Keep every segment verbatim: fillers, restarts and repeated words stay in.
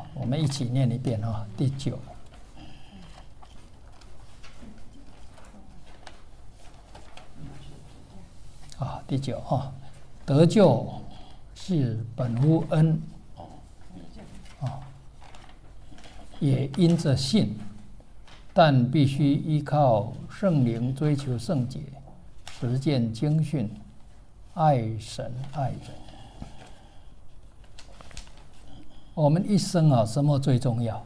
我们一起念一遍啊，第九。啊，第九啊，得救是本乎恩，啊，也因着信，但必须依靠圣灵追求圣洁，实践经训，爱神爱人。我们一生啊，什么最重要？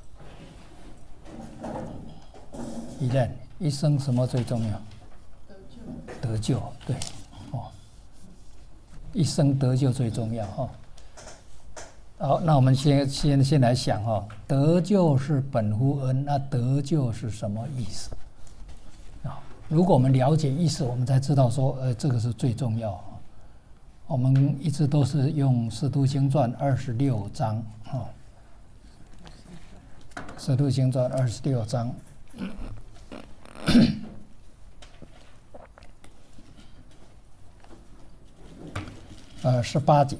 一人一生什么最重要？得救，对，哦，一生得救最重要哈、哦。好，那我们先先先来想哈、哦，得救是本乎恩，那得救是什么意思？啊，如果我们了解意思，我们才知道说，呃，这个是最重要。我们一直都是用《使徒行传》二十六章啊，《使徒行传》二十六章，呃，十八节，《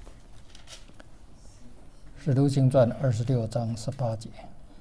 使徒行传》二十六章十八节。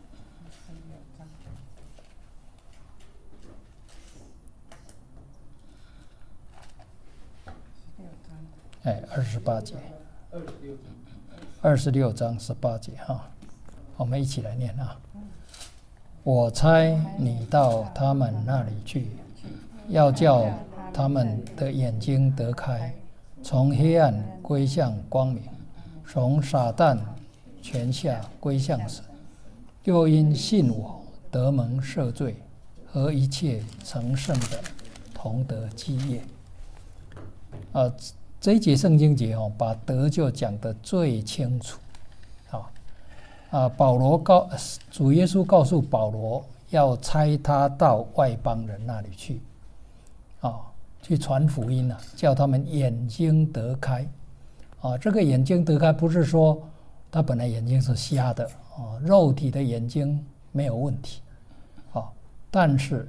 哎，二十八节，二十六章十八节哈，我们一起来念啊。我差你到他们那里去，要叫他们的眼睛得开，从黑暗归向光明，从撒旦权下归向神，又因信我得蒙赦罪，和一切成圣的同得基业。啊。这一节圣经节哦，把得救讲得最清楚，啊啊！保罗告主耶稣告诉保罗，要差他到外邦人那里去，啊，去传福音啊，叫他们眼睛得开，啊，这个眼睛得开不是说他本来眼睛是瞎的啊，肉体的眼睛没有问题，啊，但是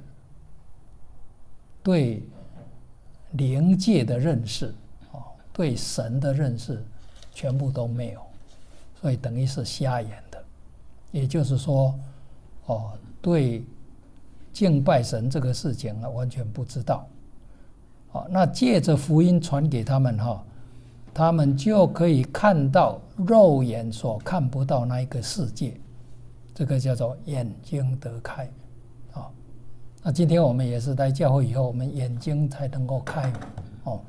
对灵界的认识。对神的认识全部都没有，所以等于是瞎眼的。也就是说，哦，对敬拜神这个事情啊，完全不知道。哦，那借着福音传给他们哈，他们就可以看到肉眼所看不到那一个世界，这个叫做眼睛得开。啊、哦，那今天我们也是来教会以后，我们眼睛才能够开。哦。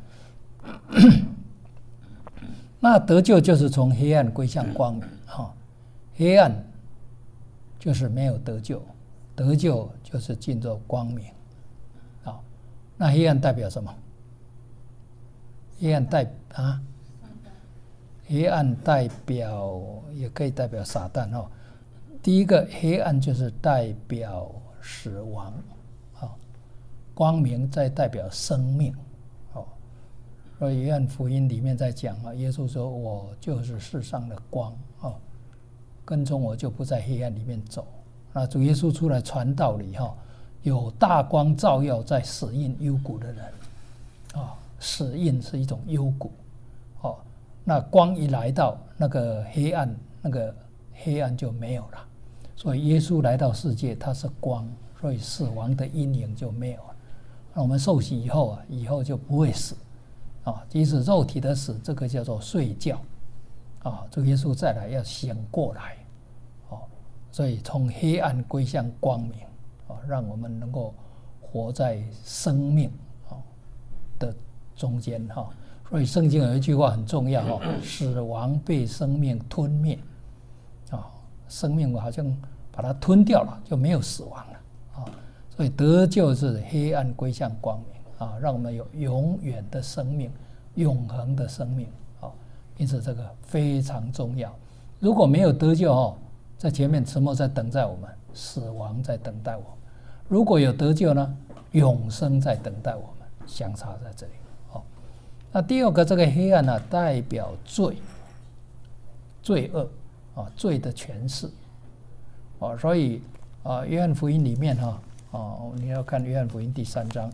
那得救就是从黑暗归向光明，哈，黑暗就是没有得救，得救就是进入光明，啊，那黑暗代表什么？黑暗代啊，黑暗代表也可以代表撒旦哦。第一个黑暗就是代表死亡，啊，光明再代表生命。所以约翰福音里面在讲啊，耶稣说：“我就是世上的光啊，跟从我就不在黑暗里面走。”那主耶稣出来传道理哈，有大光照耀在死荫幽谷的人啊，死荫是一种幽谷，哦，那光一来到，那个黑暗，那个黑暗就没有了。所以耶稣来到世界，他是光，所以死亡的阴影就没有了。那我们受洗以后啊，以后就不会死。啊，即使肉体的死，这个叫做睡觉，啊，主耶稣再来要醒过来，哦，所以从黑暗归向光明，啊，让我们能够活在生命啊的中间哈。所以圣经有一句话很重要哈，死亡被生命吞灭，啊，生命好像把它吞掉了，就没有死亡了，啊，所以得救是黑暗归向光明。啊，让我们有永远的生命，永恒的生命啊！因此这个非常重要。如果没有得救哦，在前面什么在等待我们？死亡在等待我们。如果有得救呢？永生在等待我们。相差在这里。哦，那第二个这个黑暗呢、啊，代表罪、罪恶啊，罪的诠释啊，所以啊，约翰福音里面哈啊，你要看约翰福音第三章。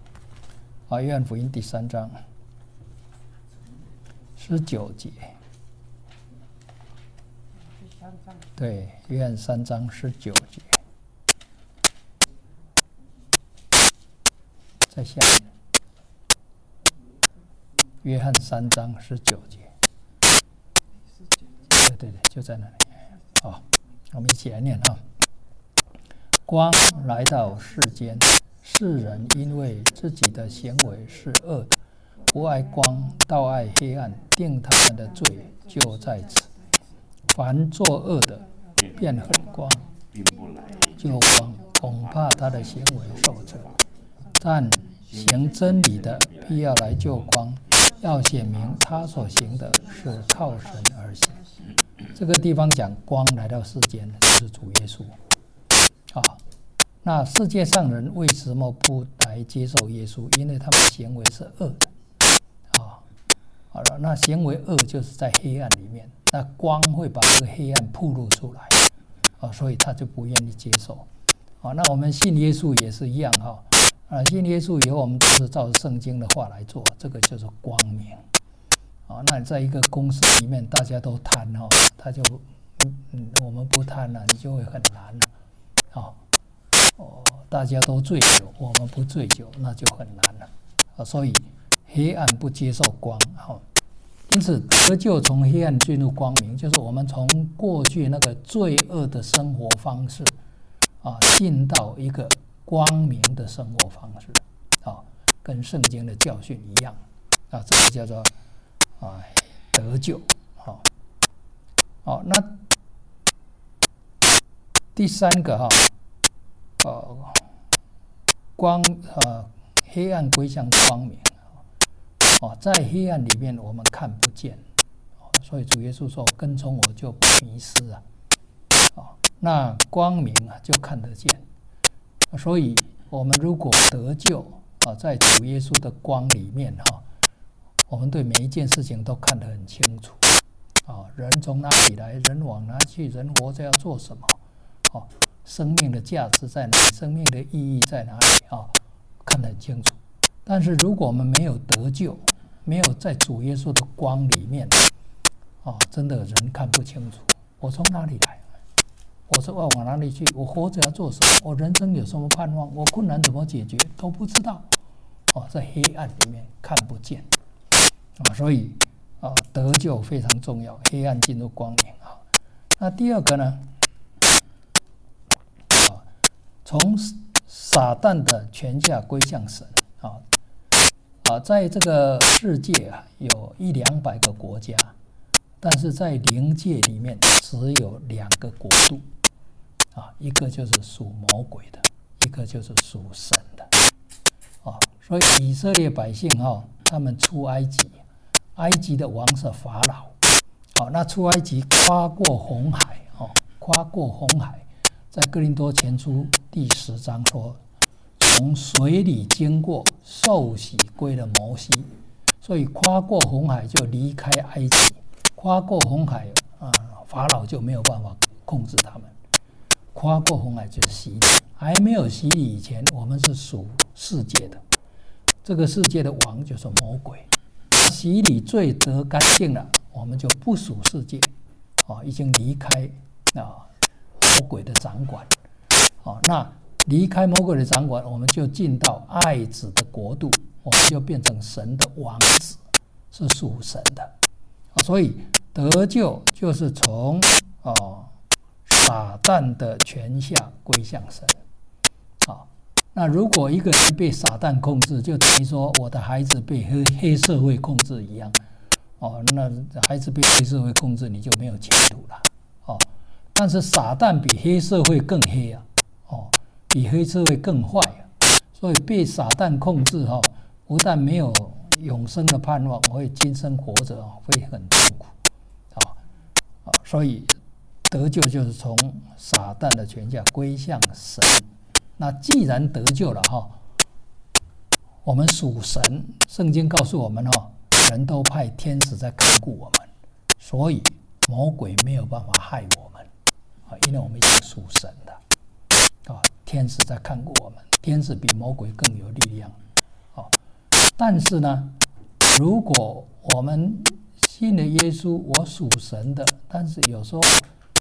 啊，约翰福音第三章十九节， 对，约翰三章十九节，在下面。约翰三章十九节，对对对，就在那里。好，我们一起来念哈。光来到世间，世人因为自己的行为是恶的，不爱光，倒爱黑暗，定他们的罪就在此。凡作恶的，便恨光，就光，恐怕他的行为受责。但行真理的，必要来救光，要显明他所行的是靠神而行。这个地方讲光来到世间，就是主耶稣。啊，那世界上人为什么不来接受耶稣？因为他们行为是恶的。啊，好了，那行为恶就是在黑暗里面。那光会把这个黑暗暴露出来，啊，所以他就不愿意接受。啊，那我们信耶稣也是一样哈，啊，信耶稣以后我们都是照着圣经的话来做，这个就是光明。啊，那在一个公司里面大家都贪哈，他就嗯我们不贪了，你就会很难了。啊，哦，大家都醉酒，我们不醉酒，那就很难了。啊，所以黑暗不接受光，哈。因此，得救从黑暗进入光明，就是我们从过去那个罪恶的生活方式，啊，进到一个光明的生活方式，啊，跟圣经的教训一样，啊，这个叫做啊得救，好，好，那第三个哈，呃，光呃黑暗归向光明。哦，在黑暗里面我们看不见，哦，所以主耶稣说：“跟从我就不迷失啊。”哦，那光明啊就看得见。所以我们如果得救啊，在主耶稣的光里面哈，我们对每一件事情都看得很清楚。啊，人从哪里来，人往哪去，人活着要做什么？哦，生命的价值在哪里？生命的意义在哪里？啊，看得很清楚。但是如果我们没有得救，没有在主耶稣的光里面，哦，真的人看不清楚，我从哪里来，我是要往哪里去，我活着要做什么，我人生有什么盼望，我困难怎么解决都不知道，哦，在黑暗里面看不见，啊，所以啊，得救非常重要，黑暗进入光明啊。那第二个呢，啊，从撒旦的权下归向神啊。啊，在这个世界啊，有一两百个国家，但是在灵界里面只有两个国度，啊，一个就是属魔鬼的，一个就是属神的，啊，所以以色列百姓哈、哦，他们出埃及，埃及的王是法老，好，那出埃及跨过红海，哦，跨过红海，在哥林多前书第十章说。从水里经过，受洗归了摩西，所以跨过红海就离开埃及。跨过红海啊，法老就没有办法控制他们。跨过红海就是洗礼，还没有洗礼以前，我们是属世界的，这个世界的王就是魔鬼。洗礼罪得干净了，我们就不属世界，啊，已经离开啊魔鬼的掌管，啊，那。离开魔鬼的掌管，我们就进到爱子的国度，我们就变成神的王子，是属神的。所以得救就是从哦撒旦的权下归向神。啊，那如果一个人被撒旦控制，就等于说我的孩子被黑黑社会控制一样。哦，那孩子被黑社会控制，你就没有前途了。哦，但是撒旦比黑社会更黑啊。哦。比黑社会更坏，所以被撒旦控制哈，不但没有永生的盼望，会今生活着会很痛苦，啊啊，所以得救就是从撒旦的权下归向神。那既然得救了哈，我们属神，圣经告诉我们哈，人都派天使在看顾我们，所以魔鬼没有办法害我们啊，因为我们已经属神的。啊，天使在看顾我们，天使比魔鬼更有力量。啊，但是呢，如果我们信了耶稣，我属神的，但是有时候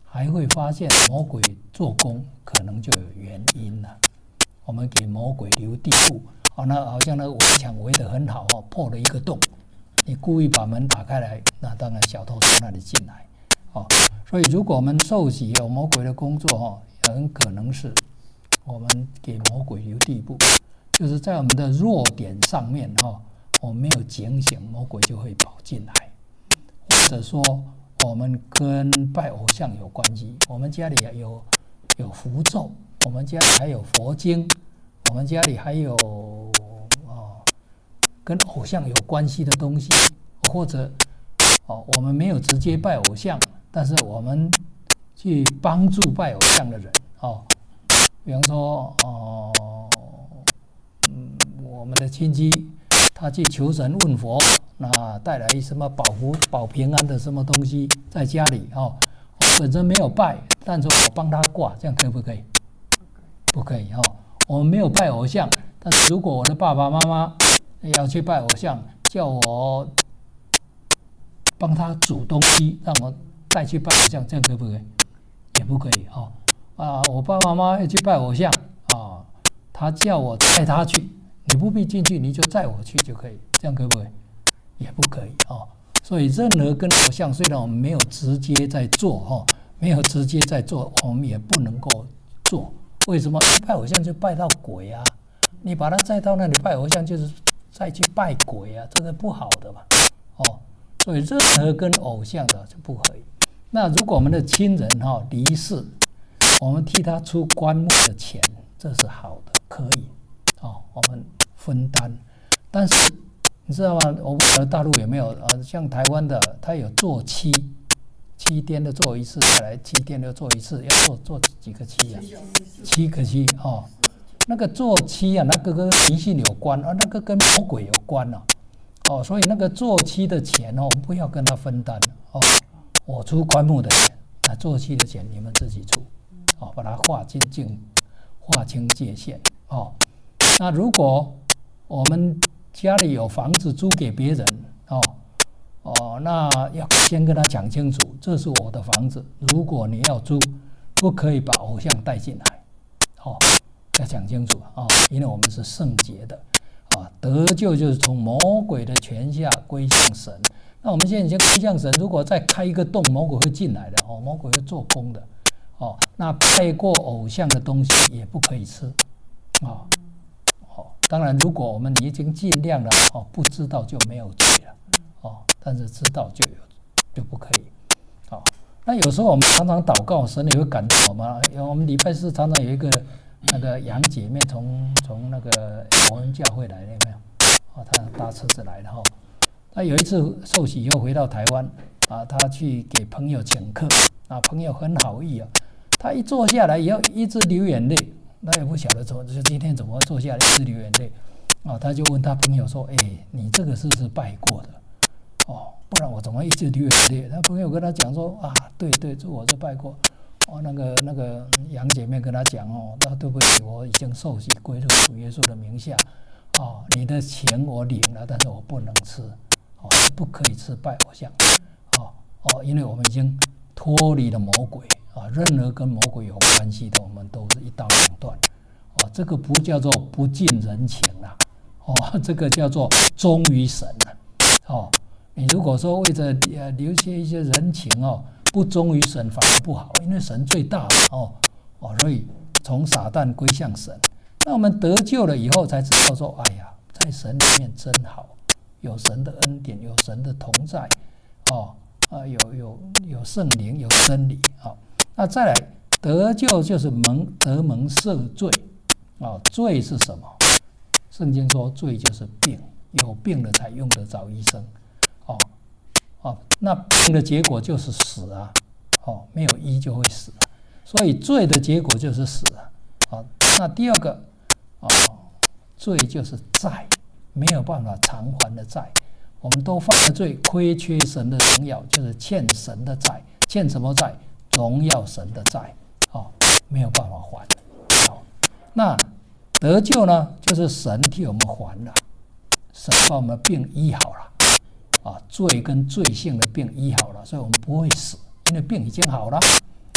还会发现魔鬼做工可能就有原因了。我们给魔鬼留地步，哦，那好像那个围墙围得很好哦，破了一个洞，你故意把门打开来，那当然小偷从那里进来，哦，所以如果我们受洗有魔鬼的工作哦，很可能是我们给魔鬼留地步，就是在我们的弱点上面哦，我们没有警醒，魔鬼就会跑进来，或者说我们跟拜偶像有关系，我们家里有有符咒，我们家里还有佛经，我们家里还有哦跟偶像有关系的东西，或者哦我们没有直接拜偶像，但是我们去帮助拜偶像的人哦，比方说哦嗯我们的亲戚他去求神问佛，那带来什么保福保平安的什么东西在家里哦，我本身没有拜，但是我帮他挂，这样可不可以？不可以哦。我们没有拜偶像，但是如果我的爸爸妈妈要去拜偶像，叫我帮他煮东西，让我带去拜偶像，这样可不可以？也不可以哦。啊，我爸爸妈妈要去拜偶像啊，他叫我带他去，你不必进去，你就载我去就可以，这样可不可以？也不可以哦。所以任何跟偶像，虽然我们没有直接在做哈，没有直接在做，我们也不能够做。为什么？拜偶像就拜到鬼啊！你把他载到那里拜偶像，就是再去拜鬼啊，这是不好的嘛。哦，所以任何跟偶像的就不可以。那如果我们的亲人哈、哦、离世，我们替他出棺木的钱，这是好的，可以哦，我们分担。但是你知道吗？我不晓得大陆有没有啊？像台湾的，他有做七。七天的做一次，再来七天的做一次，要做做几个七啊？七个七哦。那个做七啊，那个跟迷信有关啊，那个跟魔鬼有关啊。哦，所以那个做七的钱哦，我们不要跟他分担哦。我出棺木的钱，那做七的钱你们自己出，哦，把它划清净，划清界限哦。那如果我们家里有房子租给别人哦。哦，那要先跟他讲清楚，这是我的房子，如果你要租，不可以把偶像带进来，哦，要讲清楚啊、哦，因为我们是圣洁的，啊，得救就是从魔鬼的权下归向神。那我们现在已经归向神，如果再开一个洞，魔鬼会进来的，哦，魔鬼会做工的，哦，那拜过偶像的东西也不可以吃，啊、哦，哦，当然，如果我们已经尽量了，哦，不知道就没有罪了。哦，但是知道就有就不可以，好、哦。那有时候我们常常祷告，神也会感动我们。我们礼拜四常常有一个那个杨姐妹从从那个华人教会来的，有没有？哦，她搭车子来的哈。她有一次受洗以后回到台湾啊，她去给朋友请客啊，朋友很好意啊，她一坐下来以后一直流眼泪，她也不晓得怎么，就今天怎么会坐下来一直流眼泪啊？她就问她朋友说：“哎，你这个是不是拜过的？”哦，不然我怎么一直流眼泪？他朋友跟他讲说啊，对对，这我是拜过。哦，那个那个杨姐妹跟他讲哦，那对不起，我已经受洗归入主耶稣的名下。哦，你的钱我领了，但是我不能吃，哦，不可以吃拜偶像。哦哦，因为我们已经脱离了魔鬼啊，任何跟魔鬼有关系的，我们都是一刀两断。哦，这个不叫做不近人情啦，哦，这个叫做忠于神了。哦。你如果说为着呃留下一些人情哦，不忠于神反而不好，因为神最大哦哦，所以从撒旦归向神。那我们得救了以后才知道说，哎呀，在神里面真好，有神的恩典，有神的同在，哦啊，有有有圣灵，有真理啊、哦。那再来得救就是蒙得蒙赦罪啊、哦，罪是什么？圣经说罪就是病，有病了才用得着医生。哦，哦，那病的结果就是死啊！哦，没有医就会死，所以罪的结果就是死啊！哦，那第二个，哦，罪就是债，没有办法偿还的债。我们都犯了罪，亏缺神的荣耀，就是欠神的债。欠什么债？荣耀神的债。哦，没有办法还。好，那得救呢，就是神替我们还了，神把我们病医好了。啊，罪跟罪性的病医好了，所以我们不会死，因为病已经好了。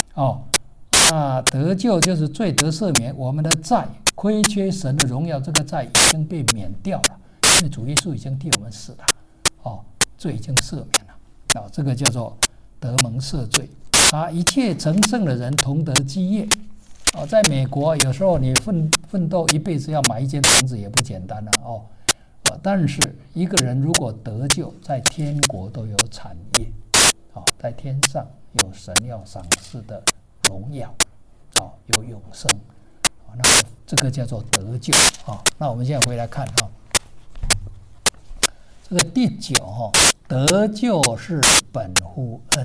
哦，那得救就是罪得赦免，我们的债亏缺神的荣耀，这个债已经被免掉了，因为主耶稣已经替我们死了，哦，罪已经赦免了，哦，这个叫做得蒙赦罪。啊，一切成圣的人同得基业。哦，在美国有时候你奋奋斗一辈子要买一间房子也不简单了，哦，啊，但是一个人如果得救，在天国都有产业，哦，在天上有神要赏赐的荣耀，哦，有永生，哦，那这个叫做得救，哦，那我们现在回来看，哦，这个第九，哦，得救是本乎恩。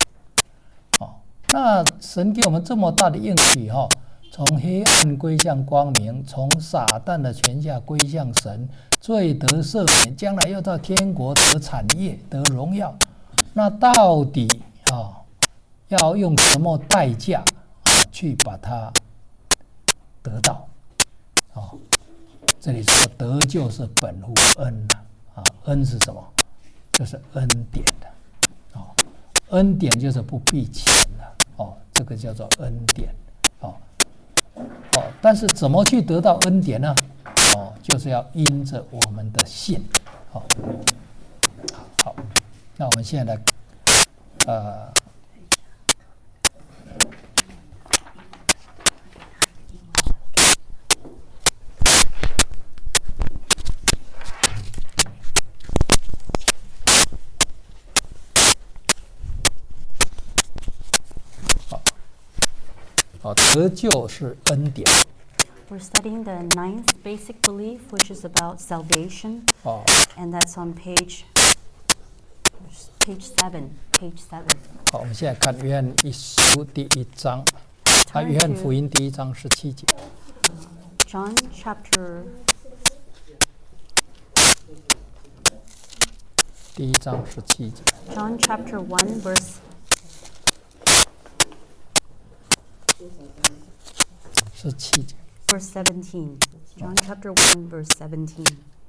那神给我们这么大的应许，哈，从黑暗归向光明，从撒旦的权下归向神，罪得赦免，将来又到天国得产业得荣耀。那到底啊，要用什么代价去把它得到？啊，这里说得救是本乎恩的啊，恩是什么？就是恩典的，啊，恩典就是不必钱的。哦，这个叫做恩典，哦，哦，但是怎么去得到恩典呢？哦，就是要因着我们的信，好，好，那我们现在来，呃，好，得救是恩典。 We're studying the ninth basic belief, which is about salvation, oh. and that's on page page seven. Page seven. 好，我们现在看约翰一书第一章，啊，约翰福音第一章十七节。 John chapter 第一章十七节。 John chapter one verse 十七节。 Verse seventeen. John chapter one verse seventeen.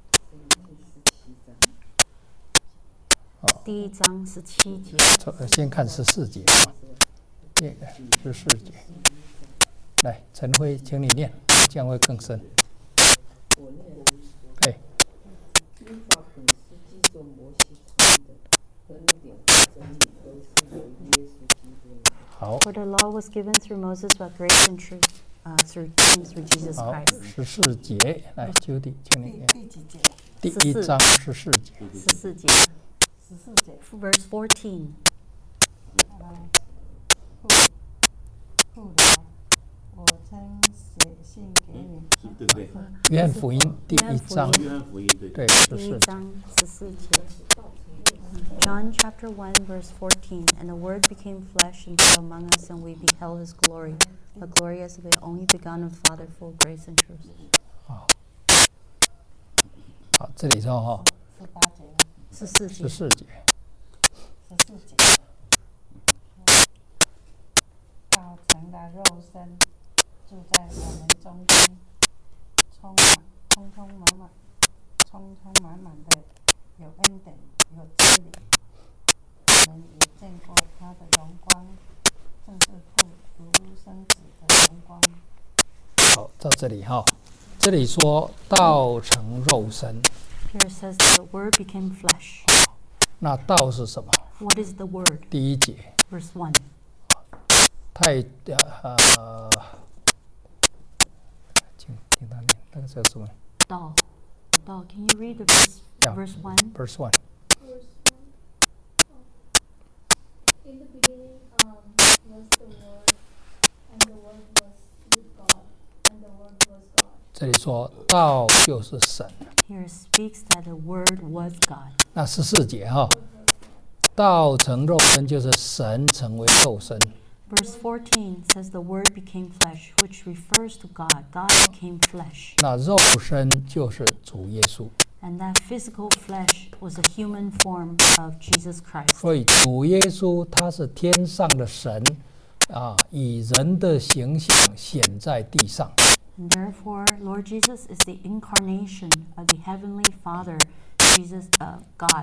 第一章十七节。 先看十四节啊，十四节。来，陈辉，请你念，这样会更深。哎。好。 For the law was given through Moses, but grace and truth, uh, through through Jesus Christ. 好，十四节，来，秋弟，请你念。第几节？第一章十四节。 十四节。十四节。Verse fourteen. 我曾写信给你。对对。 约翰福音第一章。 约翰福音对。 对，十四。 第一章十四节。John chapter one verse fourteen, and the Word became flesh and dwelt among us, and we beheld His glory, the glory as of the only begotten of the Father, full of grace and truth. 好，好，这里说哈， 十八节， 十四节， 十四节， 十四节，道成了肉身，住在我们中间，充满，充充满满，充充满满的有恩典。有真理，我们也见过他的荣光，正是父独生子的荣光。 好，到这里哈，这里说道成肉身。 Here it says the Word became flesh. 那道是什么 ？What is the Word? 第一节。 Verse one. 太呃，请听他念，那个叫什么？ 道，道。Can you read the verse? Yeah. Verse one. Verse one. In the beginning um, was the Word, and the Word was with God, and the Word was God. 这里说道就是神。 Here it speaks that the Word was God. 那十四节哈，道成肉身就是神成为肉身。 Verse fourteen says the Word became flesh, which refers to God. God became flesh. 那肉身就是主耶稣。 And that physical flesh was a human form of Jesus Christ. 所以主耶稣他是天上的神啊，以人的形象显在地上。 And therefore, Lord Jesus is the incarnation of the Heavenly Father, Jesus, uh, God.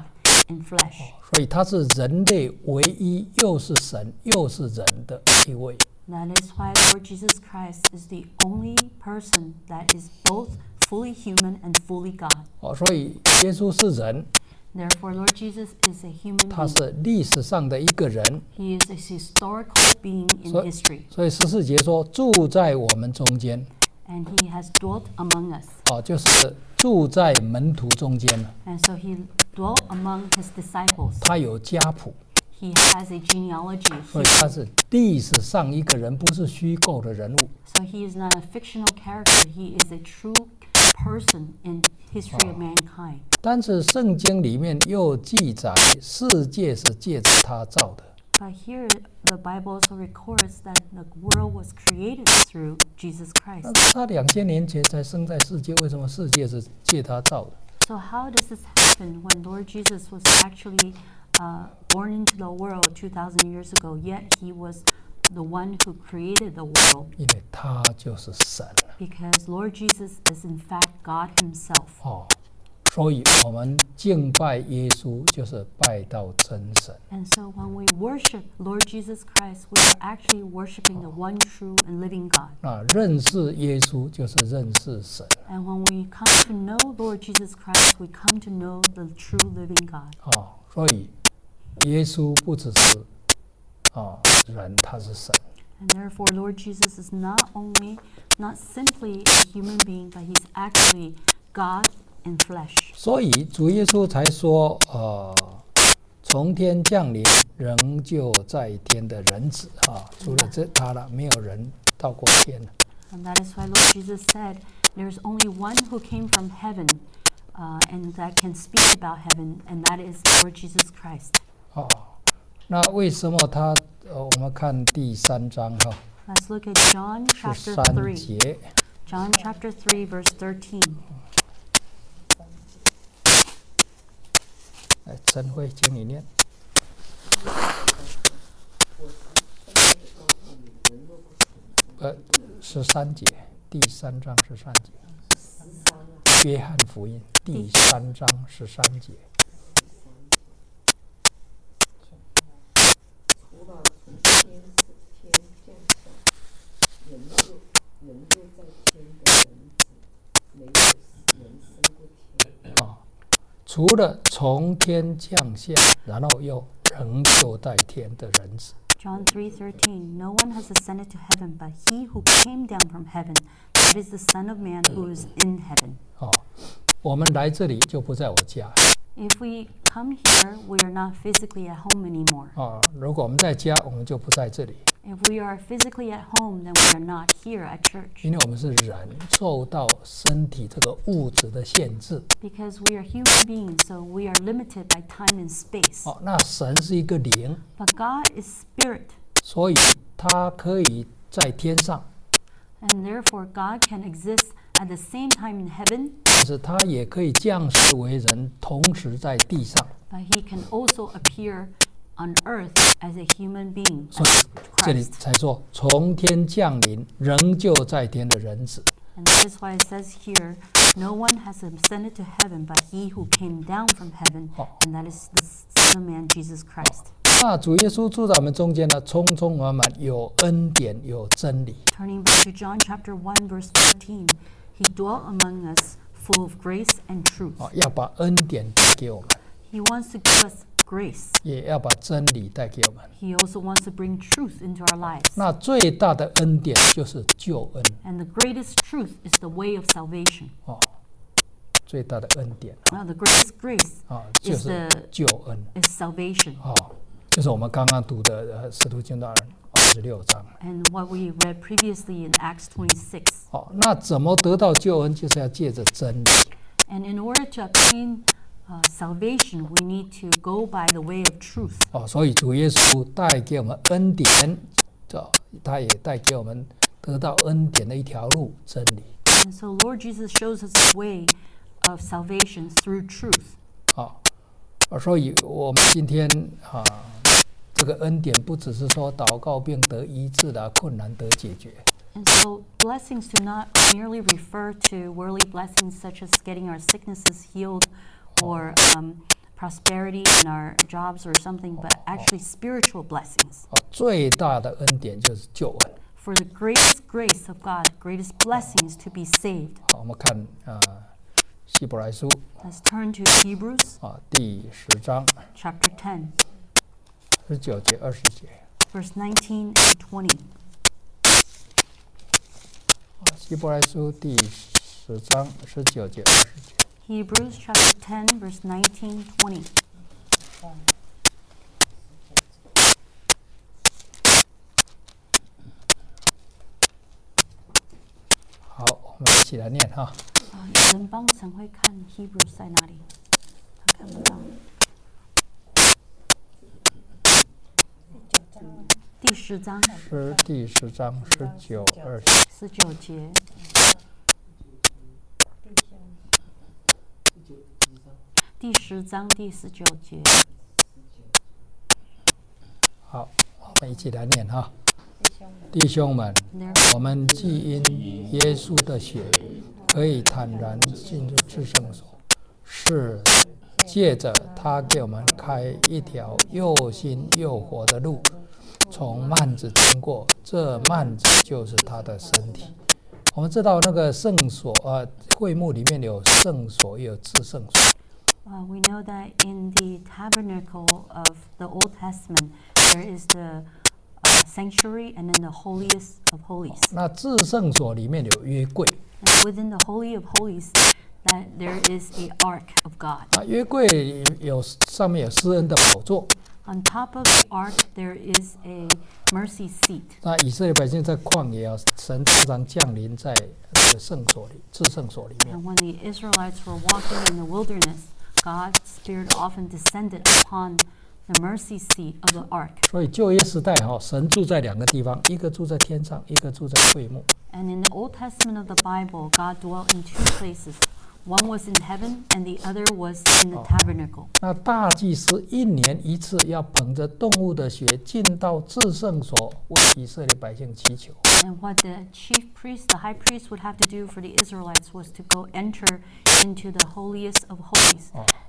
in flesh. 所以他是人类唯一又是神又是人的一位。 That is why Lord Jesus Christ is the only person that is both fully human and fully God. 哦，所以耶稣是人， Therefore, Lord Jesus is a human 他 being. 是历史上的一个人。 He is a historical being in 所以 history, 所以十四节说住在我们中间， and he has dwelt among us. 哦，就是住在门徒中间了。 And so he dwelt among his disciples. 他有家谱， He has a genealogy. 所以 He, 他是历史上一个人，不是虚构的人物。 so he is not a fictional character. He is a true person in history of mankind. 但是圣经里面又记载，世界是借着他造的。 But here, the Bible also records that the world was created through Jesus 那 Christ. 他两千年前才生在世界，为什么世界是借他造的？ So how does this happen when Lord Jesus was actually uh, born into the world two thousand years ago, yet he was the one who created the world? 因为他就是神 Because Lord Jesus is in fact God himself. 哦，所以我们敬拜耶稣就是拜到真神。 And so when we worship Lord Jesus Christ, we are actually worshiping the one true and living God. 那认识耶稣就是认识神 And when we come to know Lord Jesus Christ, we come to know the true living God. 哦，所以耶稣不只是啊、人，他是神。 And therefore, Lord Jesus is not only, not simply a human being, but he's actually God in flesh. 所以主耶稣才说，呃，从天降临，仍旧在天的人子啊，除了这他了，没有人到过天了。 And that is why Lord Jesus said, there's only one who came from heaven, uh, and that can speak about heaven, and that is Lord Jesus Christ. 哦，那为什么他？呃，我们看第三章哈， Let's look at John 十 chapter 三 three. 节。 John chapter three, verse thirteen. 来，陈慧，请你念。呃，十三节，第三章十三节。约翰福音第三章十三节。 除了从天是天降下，人就人就在天的人子，没有人生过天。 啊，除了从天降下，然后又仍旧在天的人子。 John three thirteen. No one has ascended to heaven, but he who came down from heaven, that is the Son of Man who is in heaven. 哦，我们来这里就不在我家。 If we come here, we are not physically at home anymore. 啊，如果我们在家，我们就不在这里， If we are physically at home, then we are not here at church. 因为我们是人，受到身体这个物质的限制。 Because we are human beings, so we are limited by time and space. 哦，那神是一个灵， But God is spirit, 所以他可以在天上， and therefore God can exist at the same time in heaven, 但是他也可以降世为人，同时在地上。 but he can also appear on earth as a human being, 所以 as 这里 Christ. 才说从天降临，仍旧在天的人子。 And that is why it says here, no one has ascended to heaven but he who came down from heaven, Oh. and that is the Son of Man, Jesus Christ. 那主耶稣住在我们中间呢，充充满满，有恩典，有真理。 Turning back to John chapter one, verse fourteen, he dwelt among us full of grace and truth. 哦，要把恩典带给我们， He wants to give us grace. 也要把真理带给我们。 He also wants to bring truth into our lives. 那最大的恩典就是救恩 And the greatest truth is the way of salvation. 哦，最大的恩典 Now, the greatest grace 啊，就 is 是 the 救恩 is salvation. 哦，就是我们刚刚读的呃《使徒行传》二十六章。 And what we read previously in Acts twenty-six. 哦，那怎么得到救恩？就是要借着真理。 And in order to obtain uh, salvation, we need to go by the way of truth. 哦，所以主耶稣带给我们恩典，这他也带给我们得到恩典的一条路，真理。 And so Lord Jesus shows us the way of salvation through truth. 啊、哦，所以我们今天啊，这个恩典不只是说祷告病得医治啦，困难得解决。 And so blessings do not merely refer to worldly blessings such as getting our sicknesses healed or um, prosperity in our jobs or something, but actually spiritual blessings. 啊，最大的恩典就是救恩。 For the greatest grace of God, greatest blessings to be saved. 好，我们看啊，希伯来书 Let's turn to Hebrews 啊第十章 chapter ten, 十九节、二十节。 verse nineteen and twenty. 啊，希伯来书第十章十九节、二十节。 Hebrews chapter ten, verse nineteen, twenty. 好，我们一起来念哈。 啊，有人帮陈慧看 Hebrews 在哪里？他看不到。第十章是第十章十九、二十。 十九节。第十章第十九节。 好，我们一起来念哈。弟兄们，我们既因耶稣的血可以坦然进入至圣所，是借着他给我们开一条又新又活的路，从幔子经过，这幔子就是他的身体。我们知道那个圣所啊，会幕里面有圣所，也有至圣所。 Uh, we know that in the tabernacle of the Old Testament, there is the uh, sanctuary and then the holiest of holies. 那至圣所里面有约柜 And within the holy of holies, that there is a ark of God. 啊，约柜有上面有施恩的宝座。 On top of the ark, there is a mercy seat. 那以色列百姓在旷野啊，神常常降临在这个圣所里、至圣所里面。 And when the Israelites were walking in the wilderness, God's Spirit often descended upon the mercy seat of the ark. 所以旧约时代哈、哦，神住在两个地方，一个住在天上，一个住在会幕。 And in the Old Testament of the Bible, God dwelt in two places. One was in heaven, and the other was in the tabernacle. 那大祭司一年一次要捧着动物的血进到至圣所，为以色列百姓祈求。 And what the chief priest, the high priest, would have to do for the Israelites was to go enter into the holiest of holies,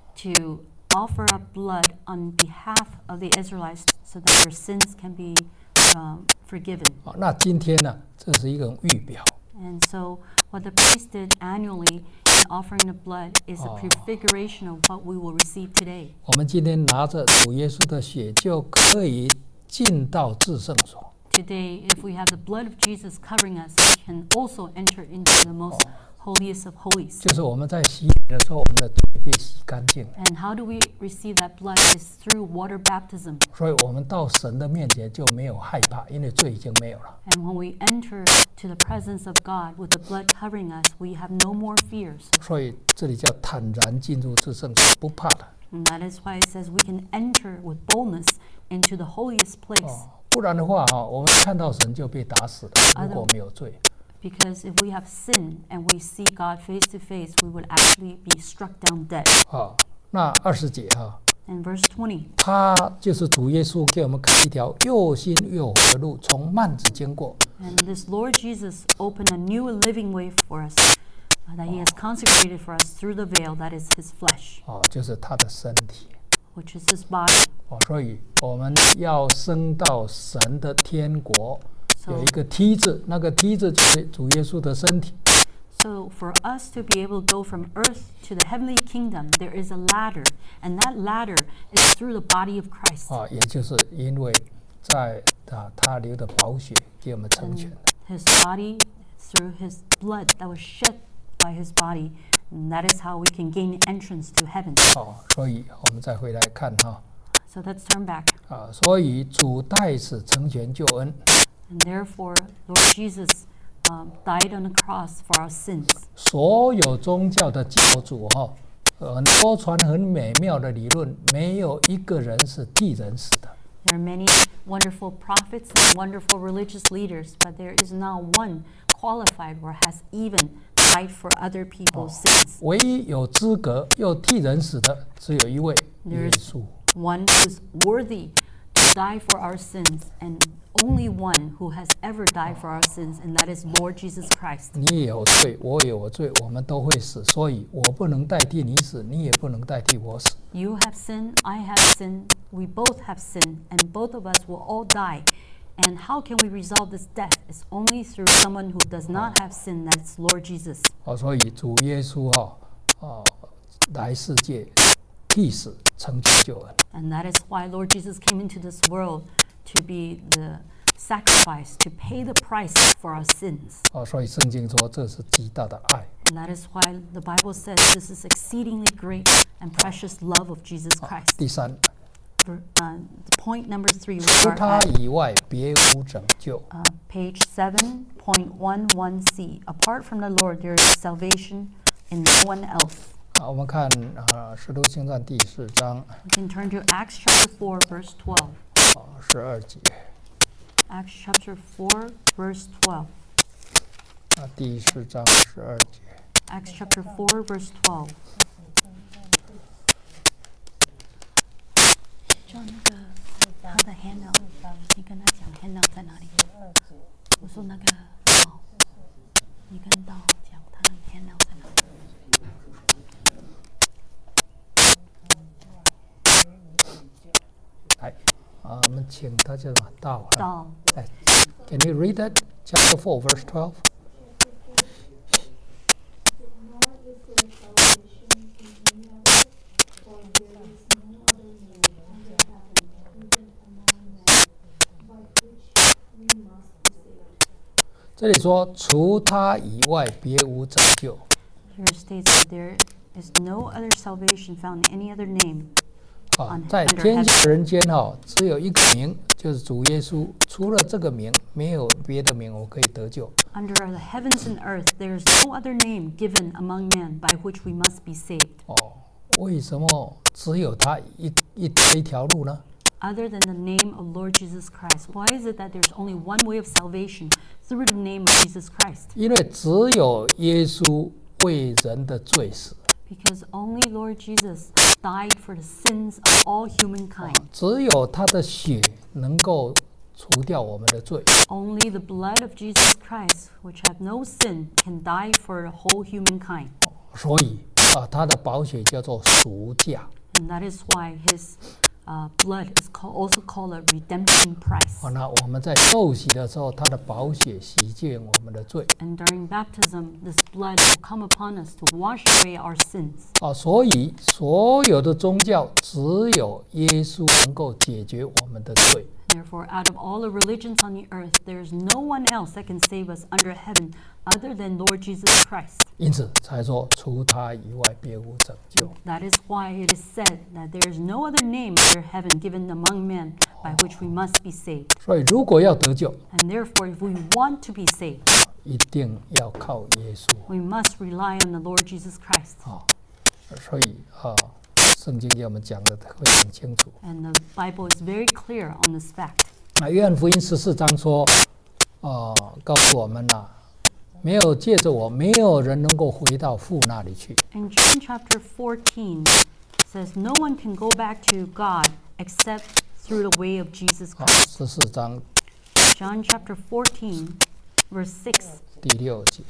to offer up blood on behalf of the Israelites so that their sins can be um, forgiven. 好，那今天呢，这是一个预表。 And so what the priest did annually in offering the blood is a prefiguration of what we will receive today. 我们今天拿着主耶稣的血，就可以进到至圣所。 Today, if we have the blood of Jesus covering us, we can also enter into the most holiest of holies. 就是我们在洗礼的时候，我们的罪被洗干净了， And how do we receive that blood? Is through water baptism. 所以我们到神的面前就没有害怕，因为罪已经没有了。 And when we enter to the presence of God with the blood covering us, we have no more fears. 所以这里叫坦然进入至圣所，不怕的。 And that is why it says we can enter with boldness into the holiest place. 哦，不然的话哈，我们看到神就被打死了。如果没有罪， Because if we have sin and we see God face to face, we would actually be struck down dead. 啊，那二十节哈， And verse twenty, 他就是主耶稣给我们开一条又新又活的路，从幔子经过。 and this Lord Jesus opened a new and living way for us, uh, that He has consecrated for us through the veil that is His flesh, 哦，就是他的身体。 which is His body. 哦，所以我们要升到神的天国， So, 有一个梯子，那个梯子就是主耶稣的身体。 so for us to be able to go from earth to the heavenly kingdom, there is a ladder, and that ladder is through the body of Christ. 啊，也就是因为在啊他流的宝血给我们成全 And His body, through His blood that was shed by His body, and that is how we can gain entrance to heaven. 哦，所以我们再回来看哈 So let's turn back. 啊，所以主代此成全救恩， And therefore, Lord Jesus um, died on the cross for our sins. 所有宗教的教主哈，很多传很美妙的理论，没有一个人是替人死的。 There are many wonderful prophets and wonderful religious leaders, but there is not one qualified or has even died for other people's sins. 唯一有资格又替人死的，只有一位耶 There is 稣。 one who's worthy to die for our sins, and only one who has ever died for our sins, and that is Lord Jesus Christ. 你也有罪，我也有罪，我们都会死，所以我不能代替你死，你也不能代替我死。 You have sinned, I have sinned, we both have sinned, and both of us will all die. And how can we resolve this death? It's only through someone who does not have sin, that's Lord Jesus. 哦，所以主耶稣哈、哦，来世界替死成就救恩。 And that is why Lord Jesus came into this world to be the sacrifice, to pay the price for our sins. 哦，所以圣经说这是极大的爱。 And that is why the Bible says this is exceedingly great and precious love of Jesus Christ. 第三， For, uh, point number three, we 除 are 他 at 以外别无拯救。 uh, page seven point one one c. Apart from the Lord, there is salvation in no one else. 啊，我们看啊，《使徒行传》第四章 We can turn to Acts chapter four, verse twelve. 啊十二节 Acts chapter four, verse twelve. 啊，第四章十二节。 Acts chapter four, verse twelve. 就那个他的 handout，你跟他讲 handout 在哪里？我说那个哦，你跟道讲他的 handout 在哪里？ 来，啊，我们请他叫什么道？ 道。 来 ，Can you read that chapter four, verse twelve? Nor is there salvation in any other, for there is no other name under heaven given among men by which we must be saved. 这里说，除他以外别无拯救。 Here it states that there is no other salvation found in any other name. 啊 On-， 在 under 天 heaven. 下人间哈、只有一个名，就是主耶稣。除了这个名，没有别的名我可以得救。 Under the heavens and earth, there is no other name given among men by which we must be saved. 哦，为什么只有他一一一条路呢？ Other than the name of Lord Jesus Christ. Why is it that there's only one way of salvation through the name of Jesus Christ? 因为只有耶稣为人的罪死， Because only Lord Jesus died for the sins of all humankind. 只有他的血能够除掉我们的罪。 Only the blood of Jesus Christ, which have no sin, can die for the whole humankind. 所以啊，他的宝血叫做赎价。 And that is why his uh, blood is call, also called a redemption price. 好，那我们在受洗的时候，他的宝血洗净我们的罪。 And during baptism, this blood will come upon us to wash away our sins. 啊，所以所有的宗教只有耶稣能够解决我们的罪。 Therefore, out of all the religions on the earth, there is no one else that can save us under heaven other than Lord Jesus Christ. 因此才说，除他以外别无拯救。 That is why it is said that there is no other name under heaven given among men by which we must be saved. 所以，如果要得救， And therefore, if we want to be saved, 一定要靠耶稣。 we must rely on the Lord Jesus Christ. 啊，所以啊，圣经给我们讲的会很清楚。 And the Bible is very clear on this fact. 那约翰福音十四章说，啊，告诉我们呐、没有借着我，没有人能够回到父那里去。 In John chapter fourteen, it says, no one can go back to God except through the way of Jesus 啊， Christ. 十四章 John chapter fourteen, verse six. 第六节。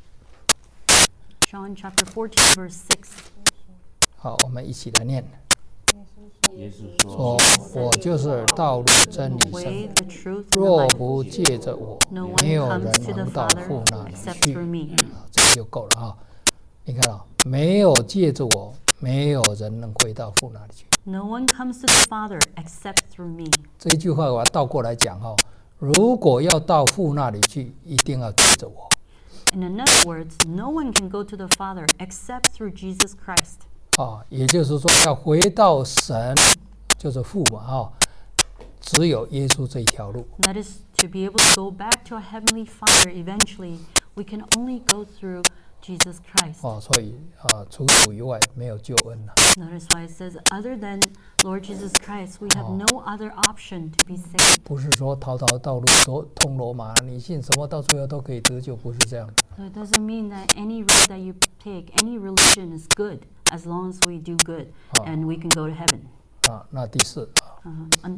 John chapter fourteen, verse six. 好，我们一起来念。 耶稣说说：“ 我就是道路、真理、 The 生 way, 命。 the truth, and the 若 life. 不借着我， No 没 one 有人 comes to the 能到 Father 父那里 except 去。 through me. 啊，这就够了啊！你看啊，没有借着我，没有人能回到父那里去。 No one comes to the Father except through me. 这一句话我要倒过来讲哈、如果要到父那里去，一定要借着我。 In other words, no one can go to the Father except through Jesus Christ. 啊，也就是说，要回到神，就是父嘛哈、只有耶稣这一条路。 That is, to be able to go back to our Heavenly Father eventually, we can only go through Jesus Christ. 哦，所以啊，除主以外没有救恩了。 Notice why it says, other than Lord Jesus Christ, we have no other option to be saved. 不是说条条道路都通罗马，你信什么到最后都可以得救，不是这样的。 So it doesn't mean that any road that you take, any religion is good, as long as we do good, Oh. and we can go to heaven. 啊，那第四啊， Uh, and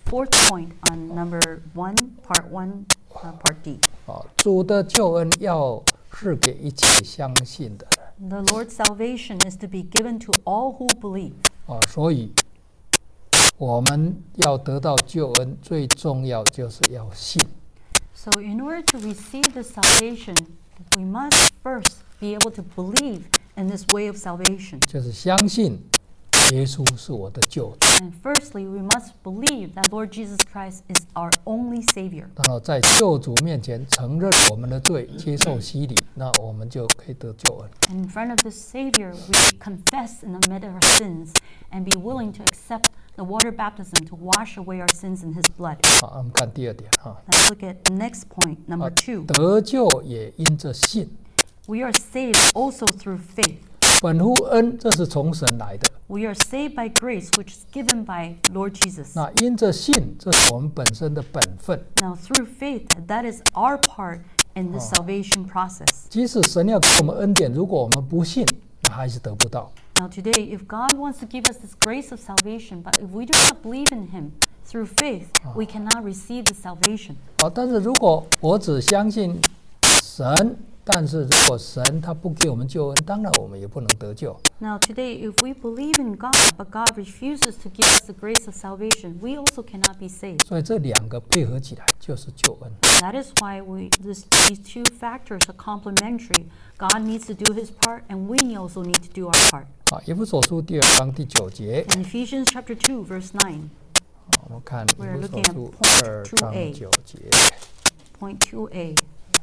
fourth point on number one, part one, uh, part D. 啊，主的救恩要是给一切相信的人 The Lord's salvation is to be given to all who believe. 啊，所以我们要得到救恩，最重要就是要信。 So in order to receive this salvation, we must first be able to believe in this way of salvation. 就是相信耶稣是我的救主， And firstly, we must believe that Lord Jesus Christ is our only Savior. 然后在救主面前承认我们的罪，接受洗礼，那我们就可以得救恩。 And in front of this Savior, we confess and admit our sins and be willing to accept the water baptism to wash away our sins in His blood. 好，我们看第二点哈， Let's look at the next point, 啊 number two. 得救也因着信， We are saved also through faith. 本乎恩，这是从神来的。 We are saved by grace, which is given by Lord Jesus. 那因着信，这是我们本身的本分。 Now, through faith, that is our part in this salvation process. 即使神要给我们恩典，如果我们不信，那还是得不到。 Now, today, if God wants to give us this grace of salvation, but if we do not believe in Him through faith, we cannot receive the salvation. 好，但是如果我只相信神，但是如果神他不给我们救恩，当然我们也不能得救。 Now, today, if we believe in God, but God refuses to give us the grace of salvation, we also cannot be saved. 所以这两个配合起来就是救恩。 That is why we this, these two factors are complementary. God needs to do His part, and we also need to do our part. 好，以弗所书第二章第九节， In Ephesians chapter two, verse nine, 好我们看以 We're 弗 looking 所 at 书 point 二 two 章 A 九节。 point two A.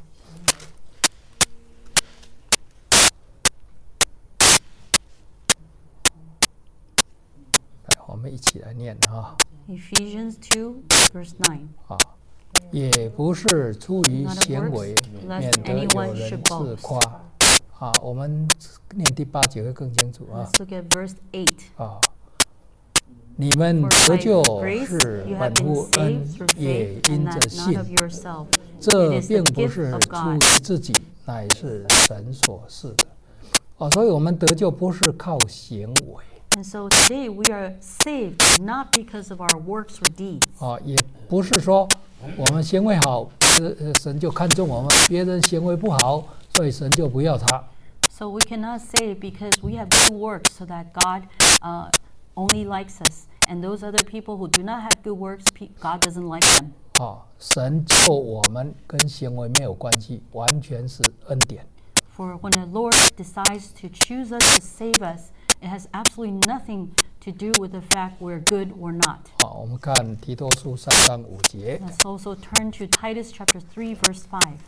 来，我们一起来念啊 Ephesians two, verse nine. 啊，也不是出于行为， Not of works, 免 lest 得有 anyone 人 should 自 boast. 夸。啊，我们念第八节会更清楚啊 Let's look at verse eight. 啊。你们 For 得 by 救 grace 是 you 本 have been 乎恩 saved，through 也 faith, 因 and 着 that 信 not。of yourself. 这 It is 并 the 不 gift 是 of 出 God. 于自己，乃是神所赐的。哦，所以我们得救不是靠行为， And so today we are saved not because of our works or deeds. 啊，也不是说我们行为好，呃呃神就看重我们；别人行为不好，所以神就不要他。 So we cannot say because we have good works so that God uh, only likes us. And those other people who do not have good works, pe- God doesn't like them. 啊，神救我们跟行为没有关系，完全是恩典。 For when the Lord decides to choose us to save us, it has absolutely nothing to do with the fact we're good or not. 好，我们看提多书三章五节。 Let's also turn to Titus chapter three, verse five.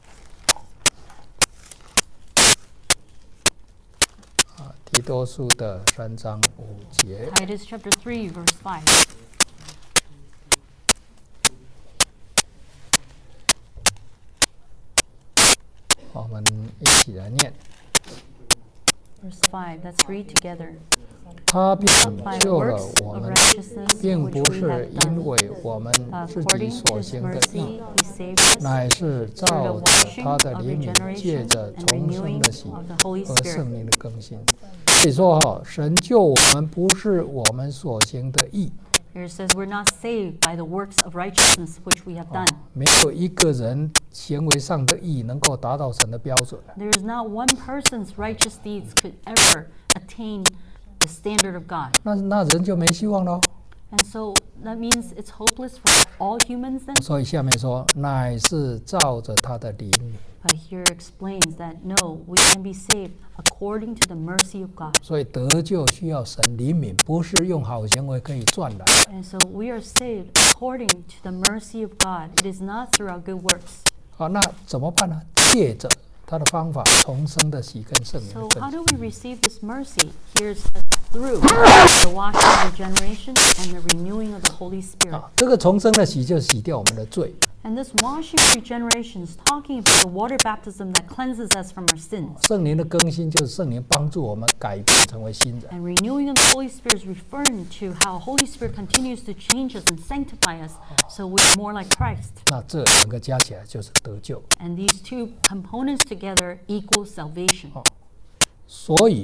啊，提多书的三章五节。 Titus chapter three, verse five. 我们一起来念。 Verse five. Let's read together. 他便 By 救了 works 我 of 们， righteousness 并 which 不 we 是 have 因 done. 为我们自己 According to 所 His 行的 mercy, 义， He saved us 乃是 through 照 the 着 washing 他的 of 灵敏，借 regeneration 着 and 重生 renewing 的喜 of the Holy 和 Spirit. 圣灵的更新。所以说哈，神救我们不是我们所行的义， Here it says we're not saved by the works of righteousness which we have done. 没有一个人行为上的义能够达到神的标准。 There is not one person's righteous deeds could ever attain the standard of God. 那那人就没希望喽。 And so that means it's hopeless for all humans then? 所以下面说，乃是照着他的灵敏。 But here explains that no, we can be saved according to the mercy of God. 所以得救需要神灵敏，不是用好行为可以赚来。 And so we are saved according to the mercy of God. It is not through our good works. 好，那怎么办呢？借着他的方法，重生的喜跟圣灵 So 的 how 更新。 do we receive this mercy? Here's through the washing of regeneration and the renewing of the Holy Spirit. 啊，这个重生的洗就是洗掉我们的罪。 And this washing of regeneration is talking about the water baptism that cleanses us from our sins. 圣灵的更新就是圣灵帮助我们改变成为新人。 And renewing of the Holy Spirit is referring to how Holy Spirit continues to change us and sanctify us so we're more like Christ. 那这两个加起来就是得救。 And these two components together equal salvation. 所以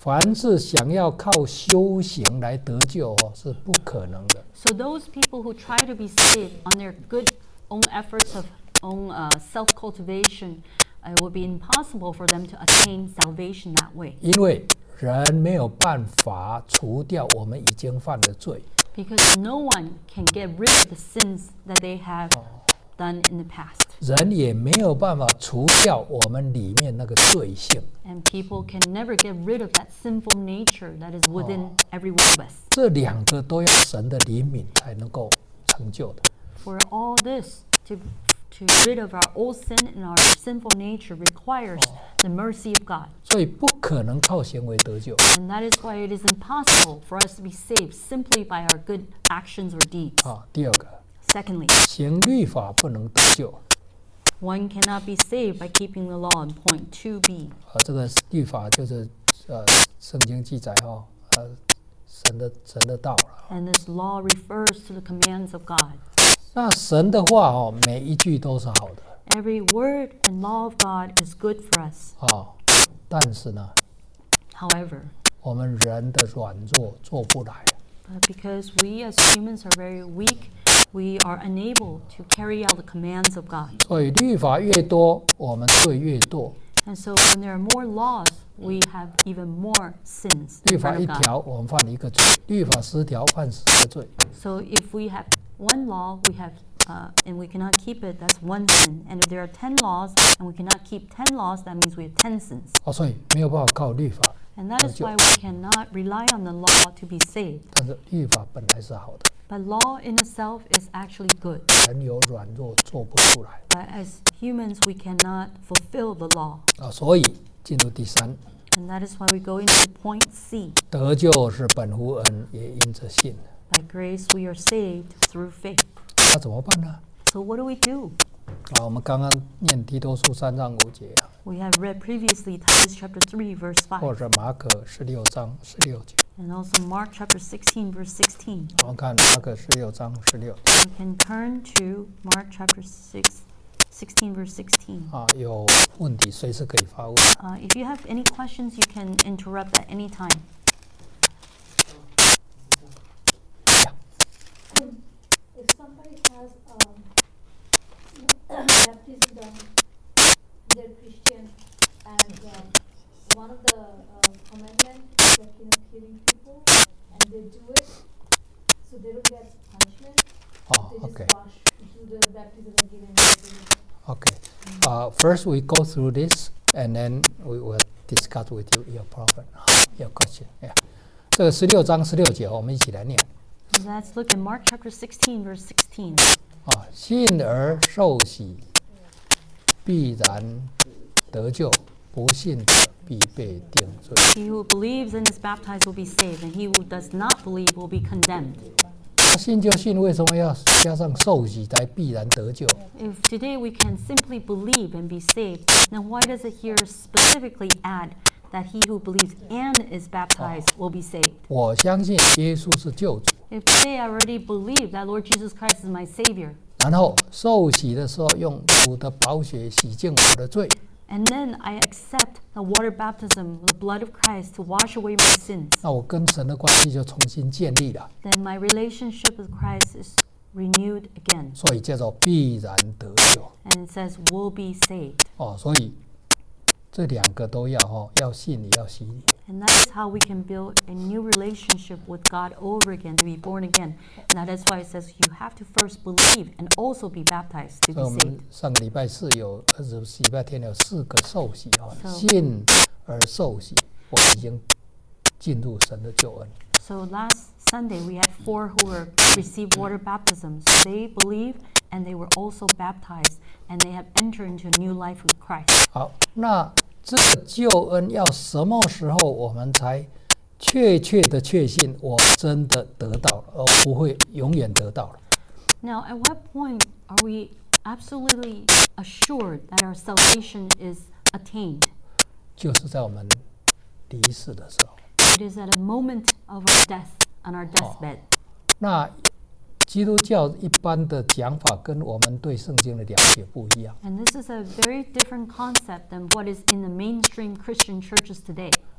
凡是想要靠修行来得救哦，是不可能的。 So those people who try to be saved on their good own efforts of own uh, self-cultivation, uh, it would be impossible for them to attain salvation that way. 因为人没有办法除掉我们已经犯的罪。 Because no one can get rid of the sins that they have done in the past. 人也没有办法除掉我们里面那个罪性。 And people can never get rid of that sinful nature that is within every one of us. 这两个都要神的怜悯才能够成就的。 For all this to to rid of our old sin and our sinful nature requires the mercy of God. 所以不可能靠行为得救。 And that is why it is impossible for us to be saved simply by our good actions or deeds. 啊，第二个， Secondly, 行律法不能得救。 one cannot be saved by keeping the law. In point two b. 啊，这个律法就是呃，圣经记载哦，呃，神的神的道了。 And this law refers to the commands of God. 那神的话哦，每一句都是好的 Every word and law of God is good for us. 啊，但是呢， However, 我们人的软弱做不来。 uh, because we as humans are very weak, we are unable to carry out the commands of God. 所以律法越多，我们罪越多。 And so when there are more laws, we have even more sins 律 in 法 front 一 of God. 条，我们犯了一个罪；律法十条，犯十个罪。 So if we have one law, we have uh, and we cannot keep it, that's one sin. And if there are ten laws and we cannot keep ten laws, that means we have ten sins. 哦，所以没有办法靠律法， And that is why we cannot rely on the law to be saved. 但是律法本来是好的， But law in itself is actually good. 人有软弱做不出来 But as humans, we cannot fulfill the law. 啊。所以进入第三， And that is why we go into point C. 得救是本乎恩，也因着信。 By grace, we are saved through faith. 那怎么办呢？ So what do we do? 啊，我们刚刚念提多书三章五节啊， We have read previously Titus chapter three, verse 或 five. 者马可十六章十六节。 And also Mark chapter sixteen, verse sixteen. 我们看马可十六章十六 We can turn to Mark chapter six, sixteen, verse sixteen. 啊，有问题随时可以发问。 Uh, if you have any questions, you can interrupt at any time. If somebody has um, baptism done, they're Christian, and um, one of the uh, commandments is like, you know, killing people, and they do it, so they don't get punishment. 哦 They just ，OK wash, do the baptism and give them baptism. OK，啊、first we go through this and then we will discuss with you your problem, your question. Yeah，这个十六章十六节，我们一起来念 Let's look at Mark chapter sixteen, verse sixteen. 啊，信而受洗，必然得救；不信的必被定罪。 He who believes and is baptized will be saved, and he who does not believe will be condemned. 信就信，为什么要加上受洗才必然得救？ If today we can simply believe and be saved, then why does it here specifically add that he who believes and is baptized will be saved? 我相信耶稣是救主， If today I already believe that Lord Jesus Christ is my Savior, 然后受洗的时候用主的宝血洗净我的罪， and then I accept the water baptism, the blood of Christ to wash away my sins, 那我跟神的关系就重新建立了， then my relationship with Christ is renewed again. 所以叫做必然得救。 And it says, will be saved. 哦，所以这两个都要哦，要信也要洗礼。 And that is how we can build a new relationship with God over again, to be born again. And that is why it says you have to first believe and also be baptized to 所以我 be 们 saved. 上个礼拜四有，二十礼拜天有四个受洗哦， So- 信而受洗，我们已经进入神的救恩。 So last Sunday we had four who were received water baptism. So they believe and they were also baptized, and they have entered into a new life with Christ. 好，那这个救恩要什么时候我们才确切的确信我真的得到了，而不会永远得到了？ Now, at what point are we absolutely assured that our salvation is attained? 就是在我们离世的时候。 It is at a moment of our death, on our deathbed. 那基督教一般的讲法跟我们对圣经的了解不一样。 And this is a very different concept than what is in the mainstream Christian churches today.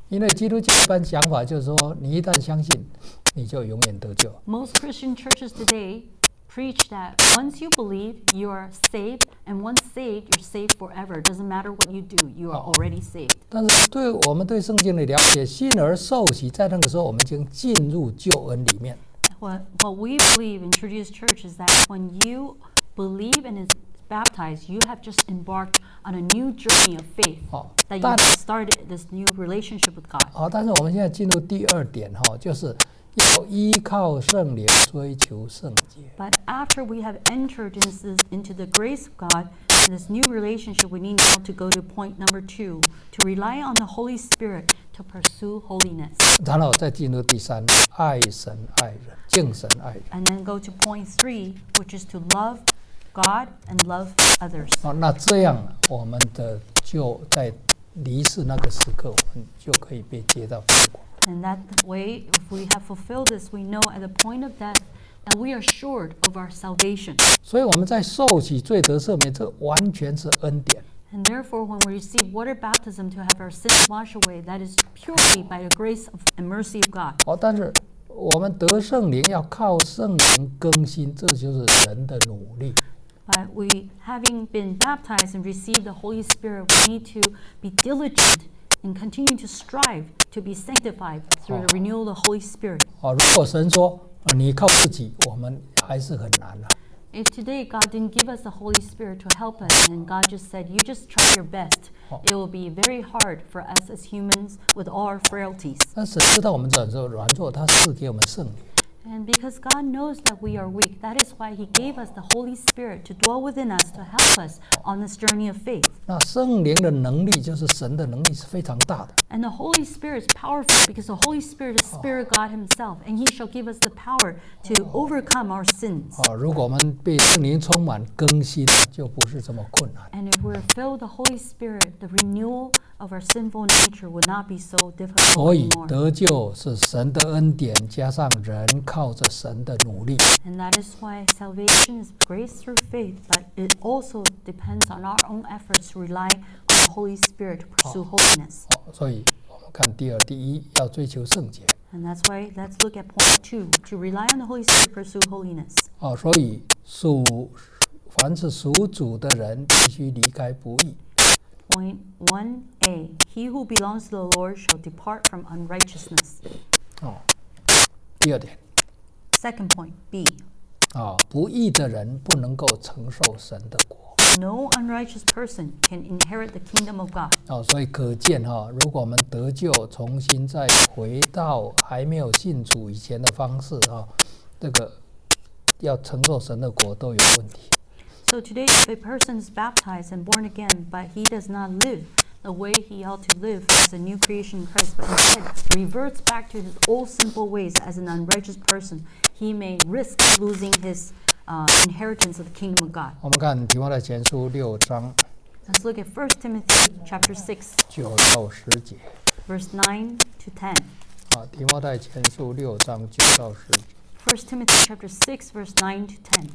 因为基督教一般想法就是说，你一旦相信，你就永远得救。 Most Christian churches today preach that once you believe, you are saved, and once saved, you're saved forever. It doesn't matter what you do, you are already saved. 但是对我们对圣经的了解，信而受洗，在那个时候我们已经进入救恩里面。 What, what we believe in Trudeau's Church is that when you believe and is baptized, you have just embarked on a new journey of faith. 好， That you 但 have started this new relationship with God. 好，但是我们现在进入第二点哈，就是要依靠圣灵追求圣洁。 But after we have entered into, this, into the grace of God, in this new relationship, we need now to go to point number two, to rely on the Holy Spirit to pursue holiness. 然后再进入第三，爱神爱人，敬神爱人。 And then go to point three, which is to love God and love others. 好，那这样我们的就在离世那个时刻，我们就可以被接到天国。 And that way, if we have fulfilled this, we know at the point of death that we are assured of our salvation. 所以我们在受洗罪得赦免，这完全是恩典。 And therefore, when we receive water baptism to have our sins washed away, that is purely by the grace of, and mercy of God. 好，但是我们得圣灵要靠圣灵更新，这就是人的努力。 But we, having been baptized and received the Holy Spirit, we need to be diligent and continue to strive to be sanctified through the renewal of the Holy Spirit. 好，如果神说呃你靠自己，我们还是很难啊。 If today God didn't give us the Holy Spirit to help us, and God just said, you just try your best, it will be very hard for us as humans with all our frailties. 但神知道我们软弱软弱，他赐给我们圣灵。 And because God knows that we are weak, that is why He gave us the Holy Spirit to dwell within us, to help us on this journey of faith. 那圣灵的能力就是神的能力是非常大的。 And the Holy Spirit is powerful because the Holy Spirit is Spirit God Himself, and He shall give us the power to overcome our sins. 啊，如果我们被圣灵充满更新，就不是这么困难。 And if we're filled with the Holy Spirit, the renewal of our sinful nature would not be so difficult 所以 anymore. 得救是神的恩典，加上人靠着神的努力。 And that is why salvation is grace through faith, but it also depends on our own efforts to rely on the Holy Spirit to pursue holiness. 好，所以我们看第二，第一要追求圣洁。 And that's why let's look at point two, to rely on the Holy Spirit to pursue holiness. 哦，所以属凡是属主的人，必须离开不义。 Point one A, he who belongs to the Lord shall depart from unrighteousness. 哦，第二点， Second point, B, 啊、不义的人不能够承受神的国。 no unrighteous person can inherit the kingdom of God. 哦，所以可见哈、如果我们得救，重新再回到还没有信主以前的方式哈、这个要承受神的国都有问题。 So today, if a person is baptized and born again, but he does not live the way he ought to live as a new creation in Christ, but instead reverts back to his old simple ways as an unrighteous person, he may risk losing his uh, inheritance of the kingdom of God. 我们看提摩太前书六章 Let's look at First Timothy chapter six, 九到十节 verse nine to ten. 啊，提摩太前书六章九到十节。 First Timothy chapter six, verse nine to ten.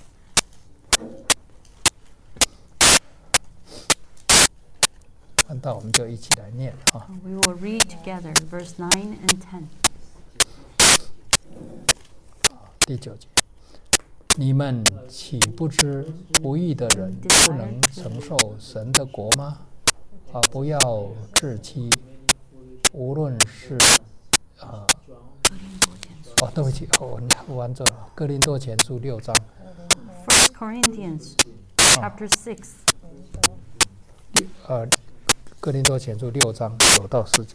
看到我们就一起来念啊。 We will read together verse nine and ten. 第九节，你们岂不知不义的人不能承受神的国吗？啊，不要自欺，无论是啊，哦，对不起，我我完这了。哥林多前书六章 First Corinthians chapter six, 六呃，哥林多前书六章九到十节。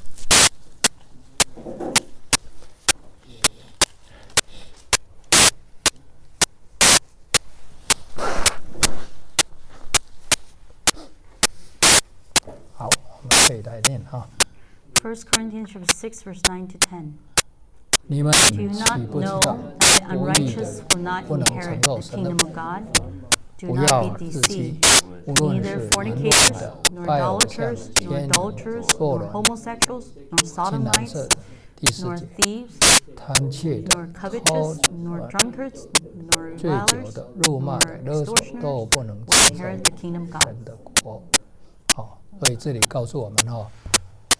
好，我们可以来念哈。 First Corinthians chapter six, verse nine to ten. 你们 Do you 岂 not 不知 know 道 that the 不义 unrighteous 的 will not 不能承 inherit 受 the 神的 kingdom 国 of？God? Do 不 not 要 be 自欺 deceived. 无论 Neither 是沦落 fornicators, 的、 nor 拜偶像、 idolaters, 奸 nor 淫、 adulterers, 错 nor 人、 homosexuals, nor 青蓝色 sodomites, 的。第四 nor 节， thieves, 贪窃的 nor、 超 covetous, nor drunkards, nor 醉酒 revilers, 的、辱骂 nor 的、勒索都 extortioners 不能 will 承受 inherit the kingdom of God. 神的国。好，所以这里告诉我们哈、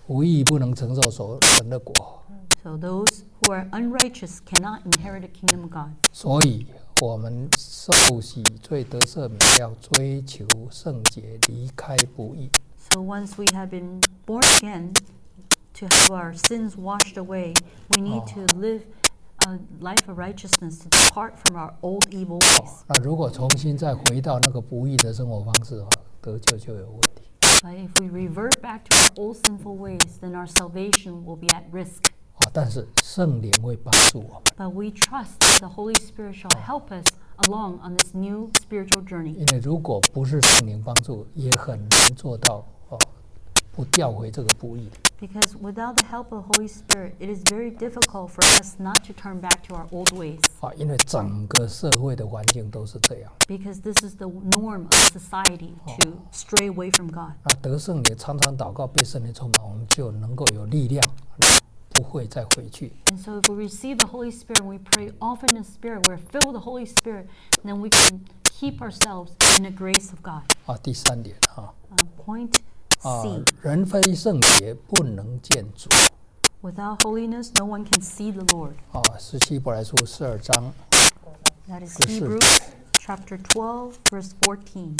不义不能承受所神的国。 So those who are unrighteous cannot inherit the kingdom of God. 所以我们受洗罪得赦免，要追求圣洁，离开不义。 So once we have been born again, to have our sins washed away, we need to live a life of righteousness to depart from our old evil ways. 那如果重新再回到那个不义的生活方式的话，得救就有问题。 But if we revert back to our old sinful ways, then our salvation will be at risk. 啊，但是圣灵会帮助我们， But we trust that the Holy Spirit shall help us along on this new spiritual journey. 因为如果不是圣灵帮助，也很难做到哦，不掉回这个不义。 Because without the help of the Holy Spirit, it is very difficult for us not to turn back to our old ways. 啊，因为整个社会的环境都是这样。 Because this is the norm of society to stray away from God. 啊，得圣灵，常常祷告，被圣灵充满，我们就能够有力量，不会再回去。 And so if we receive the Holy Spirit and we pray often in the Spirit, we're filled with the Holy Spirit, then we can keep ourselves in the grace of God. 啊，第三点啊， Uh, point 啊 C. ， 人非圣洁不能见主。 Without holiness, no one can see the Lord. 啊，是希伯来书十二章 That is 十四 Hebrews chapter twelve, verse fourteen.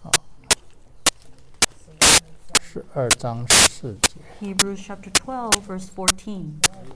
十二章十四节， Hebrews chapter twelve, verse fourteen.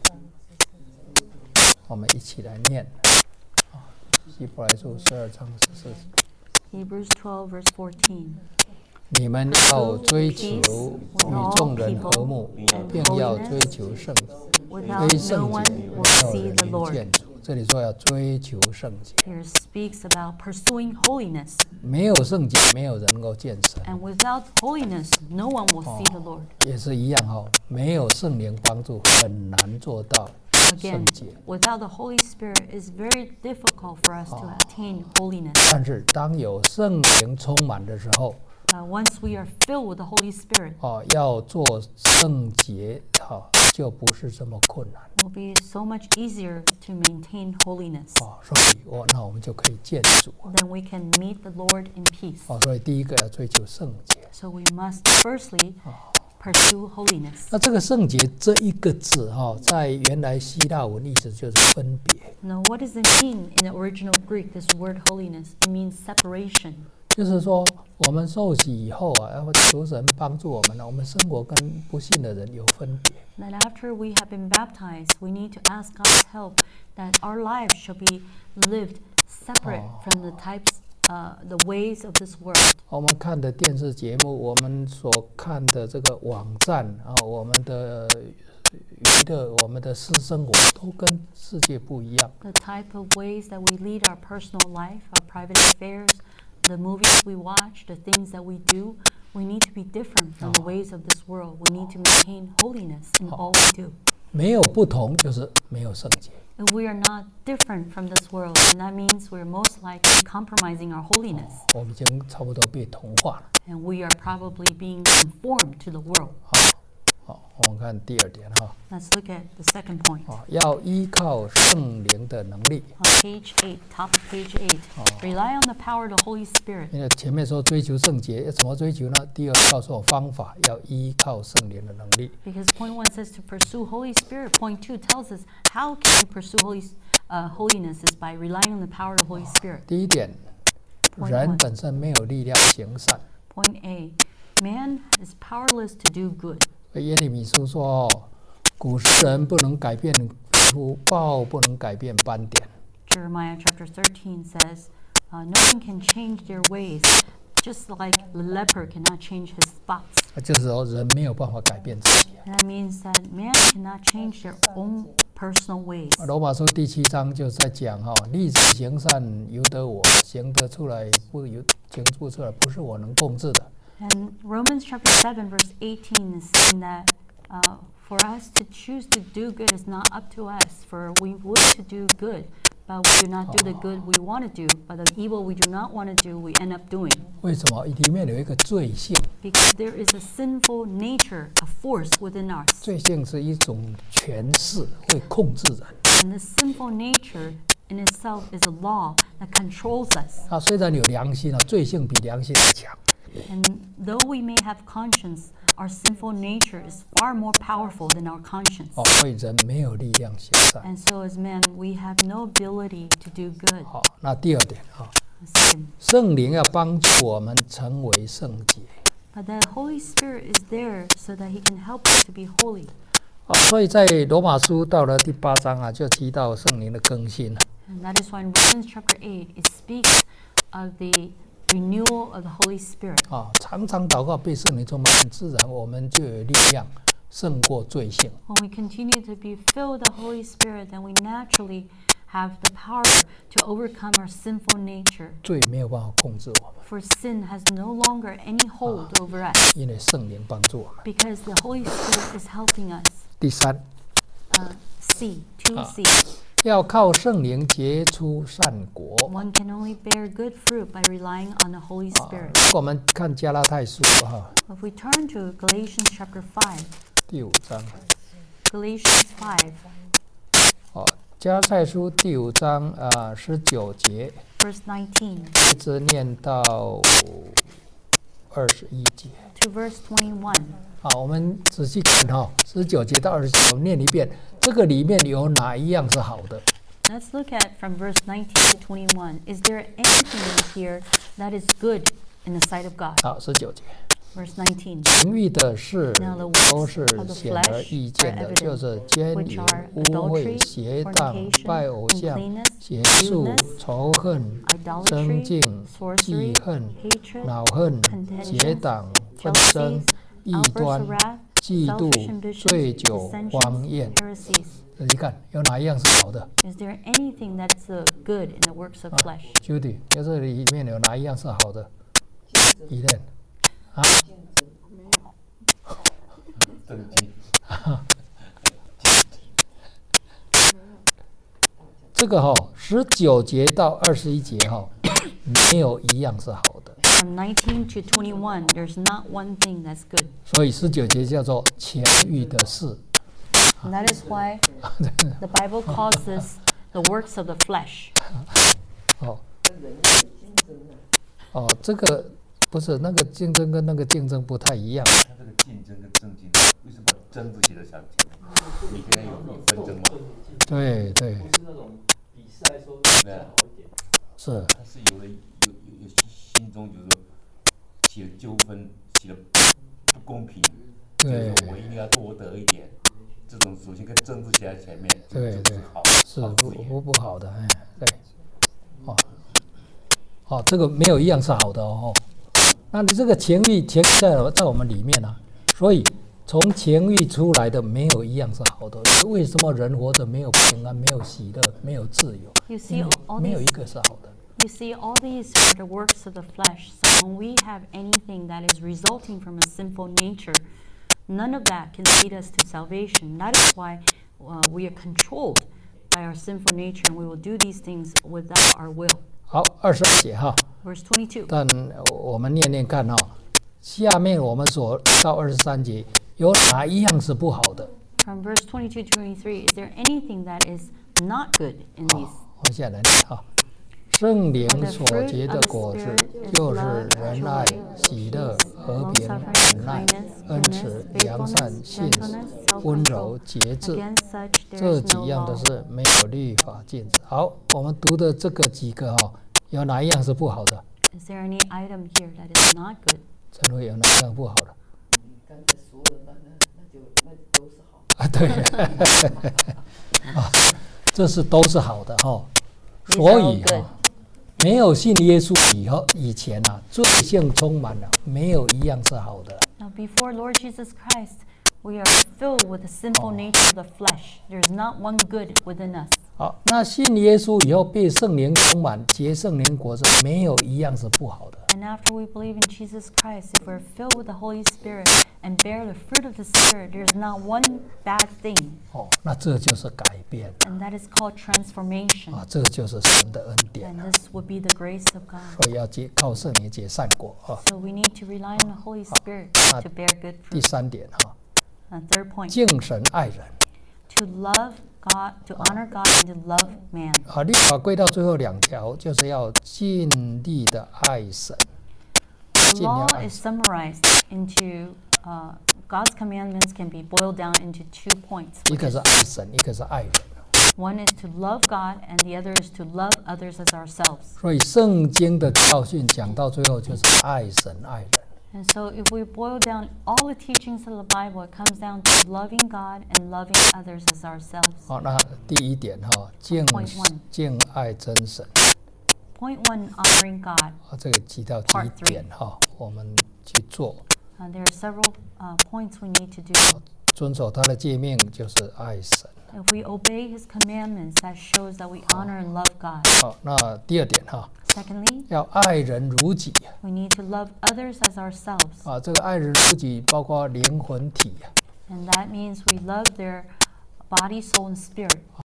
我们一起来念。啊，希伯来书十二章十四节。 Hebrews twelve, verse fourteen. 你们要追求与众人和睦，并要追求圣洁。 Without 非 no 圣 one 洁， will 没有 see 人 the 能 Lord. 见主。这里说要追求圣洁， Here speaks about pursuing holiness. 没有圣洁，没有人能够见神。 And without holiness, no one will see the Lord. 也是一样哈，没有圣灵帮助，很难做到 Again, 圣洁。 without the Holy Spirit, it's very difficult for us to attain holiness. 但是当有圣灵充满的时候， Uh, once we are filled with the Holy Spirit, 哦，要做圣洁，哈，就不是这么困难。 it will be so much easier to maintain holiness. 哦，所以我那我们就可以见主。 Then we can meet the Lord in peace. 哦，所以第一个要追求圣洁。 So we must firstly pursue holiness. 那这个圣洁这一个字哈，在原来希腊文意思就是分别， Now, what does it mean in the original Greek, this word holiness? It means separation. 就是说我们受洗以后啊，要求神帮助我们呢，我们生活跟不信的人有分别。 That after we have been baptized, we need to ask God's help that our lives shall be lived separate from the types, uh, the ways of this world. 我们看的电视节目，我们所看的这个网站啊，我们的娱乐，我们的私生活都跟世界不一样。 The type of ways that we lead our personal life, our private affairs, the movies we watch, the things that we do, we need to be different from the ways of this world. We need to maintain holiness in all we do. 没有不同，就是没有圣洁。 If we are not different from this world, then that means we're most likely compromising our holiness. 我们已经差不多被同化了。 And we are probably being conformed to the world. 好，我们看第二点哈， Let's look at the second point. 啊，要依靠圣灵的能力。 On page eight, top of page eight, rely on the power of the Holy Spirit. 因为前面说追求圣洁，要怎么追求呢？第二告诉我方法，要依靠圣灵的能力。 Because point one says to pursue Holy Spirit. Point two tells us how can we pursue holy, uh, holiness is by relying on the power of the Holy Spirit. 第一点， Point 人 one. 本身没有力量行善。 Point A, man is powerless to do good. 所以耶利米书说，古时人不能改变福报，不能改变斑点。 Jeremiah chapter thirteen says, uh, no one can change their ways, just like the leper cannot change his spots. 这时候人没有办法改变自己。 That means that man cannot change their own personal ways. 罗马书第七章就在讲哈，立志行善由得我，行得出来不由行不出来，不是我能控制的。 And Romans chapter seven verse eighteen is saying that uh, for us to choose to do good is not up to us, for we wish to do good, but we do not do the good we want to do, but the evil we do not want to do, we end up doing. 为什么？里面有一个罪性， Because there is a sinful nature, a force within us. 罪性是一种权势，会控制人。 And this sinful nature in itself is a law that controls us. 啊，虽然有良心啊，罪性比良心还强。 And though we may have conscience, our sinful nature is far more powerful than our conscience. 哦，所以人没有力量行善。 And so as men, we have no ability to do good. 好，那第二点啊， Second, 圣灵要帮助我们成为圣洁。 but the Holy Spirit is there so that He can help us to be holy. 哦，所以在罗马书到了第八章啊，就提到圣灵的更新了。 And that is why in Romans chapter eight, it speaks of the renewal of the Holy Spirit. 啊，常常祷告被圣灵充满，很自然我们就有力量胜过罪性。 When we continue to be filled with the Holy Spirit, then we naturally have the power to overcome our sinful nature. 罪没有办法控制我们， For sin has no longer any hold over us 因为圣灵帮助我们。 because the Holy Spirit is helping us. 第三， Uh, C, two C. 要靠圣灵结出善果。 One can only bear good fruit by relying on the Holy 啊 Spirit. 如果我们看加拉太书哈、 If we turn to Galatians chapter five, 第五章， Galatians five, 哦，加拉太书第五章啊十九节， verse nineteen 一直念到二十一节。 to verse twenty-one. 好，我们仔细看哈、哦，十九节到二十节，我们念一遍。这个里面有哪一样是好的？ Let's look at from verse nineteen to twenty-one. Is there anything in here that is good in the sight of God? 好，十九节， Verse nineteen. 情欲的事 Now the works 都是 of the 显而 flesh 易见 are 的， evident, 就是奸 which 淫、 are 污 adultery, 秽、邪荡、 fornication, 拜偶像、 uncleanness, 邪术、 lewdness, 仇恨、争 idolatry, 竞、 sorcery, 记恨、 hatred, 恼恨、 contention, 结党、纷争 jealousies, 异 outbursts 端 of、wrath, 嫉 selfish 妒、 ambitions, 醉酒、荒 dissensions, 宴。 heresies. 仔细看，有哪一样是好的 Is there anything that's uh, good in the works of flesh? ？Judy，有这里面有哪一样是好的？一念啊， 正经， 这个哈、哦，十九节到二十一节哈、哦，没有一样是好的， From nineteen to twenty-one, there's not one thing that's good. 所以十九节叫做情欲的事。 And that is why the Bible calls this the works of the flesh. 哦跟人有竞争啊， 哦，这个不是那个竞争跟那个竞争不太一样。 他这个竞争跟正经，为什么把争字写在上前面？你跟他有有纷争吗？ 对对不是那种比赛说对啊， 好一点。 是， 他是有了有有有心中就是说起了纠纷，起了不公平，就是对说我一定要多得一点。这种首先跟争字写在前面， 对对这是好， 是好事业不不不好的，哎，对，哦，哦，这个没有一样是好的哦。那你这个情欲情在在我们里面啊，所以从情欲出来的没有一样是好的。为什么人活着没有平安、没有喜乐、没有自由？ You 因 see 为 all 没有一 these 个是好的。 You see, all these are the works of the flesh. So when we have anything that is resulting from a sinful nature, none of that can lead us to salvation. That is why uh, we are controlled by our sinful nature, and we will do these things without our will. 好，二十二节哈， Verse twenty-two. 但我们念念看哈、哦，下面我们所到二十三节有哪一样是不好的？ From verse twenty-two to twenty-three, is there anything that is not good in 好 these?， 我们现在来念哈。圣灵所结的果子，就是仁爱、喜乐、和平、忍耐、恩慈、良善、信实、温柔、节制。 Against such 这 there is 几 no 样 law. 都是没有律法禁止。好，我们读的这个几个哈、哦，有哪一样是不好的？ Is there any item here that is not good? 陈慧有哪一样不好的？ 你刚才说的那那那就那都是好。 啊，对，啊，这是都是好的哈、哦。 These 所 are all 以哈、 good. 没有信耶稣以后以前啊，罪性充满了，没有一样是好的。 Now, before Lord Jesus Christ, we are filled with the sinful nature of the flesh. There is not one good within us. 好，那信耶稣以后被圣灵充满，结圣灵果子，没有一样是不好的。 And after we believe in Jesus Christ, if we're filled with the Holy Spirit and bear the fruit of the Spirit, there's not one bad thing. 哦，那这就是改变 And that is called transformation. 啊，这就是神的恩典 And 啊。 this would be the grace of God. 所以要结靠圣灵结善果啊。 So we need to rely on the Holy Spirit to bear good 第 fruit. 三点哈、 And third point, 敬神爱人 to love God, to honor God, and to love man. 啊，律法归到最后两条，就是要尽力的爱神。 The 尽量 law 爱 is summarized into uh, God's commandments can be boiled down into two points. 一 which 个 is 是爱神，一个是爱人。 one is to love God, and the other is to love others as ourselves. 所以圣经的教训讲到最后就是爱神爱人。 And so, if we boil down all the teachings of the Bible, it comes down to loving God and loving others as ourselves. 好，那第一点哈，敬 Point one 敬爱真神。 Point one, honoring God. 啊，这个提到几 Part three 点哈，我们去做， Uh, there are several uh, points we need to do. 遵守他的诫命就是爱神。 If we obey His commandments, that shows that we honor and love God. 好，那第二点哈， Secondly, 要爱人如己 we need to love others as ourselves. 啊，这个爱人如己包括灵魂体 And that means we love their body, soul, and spirit.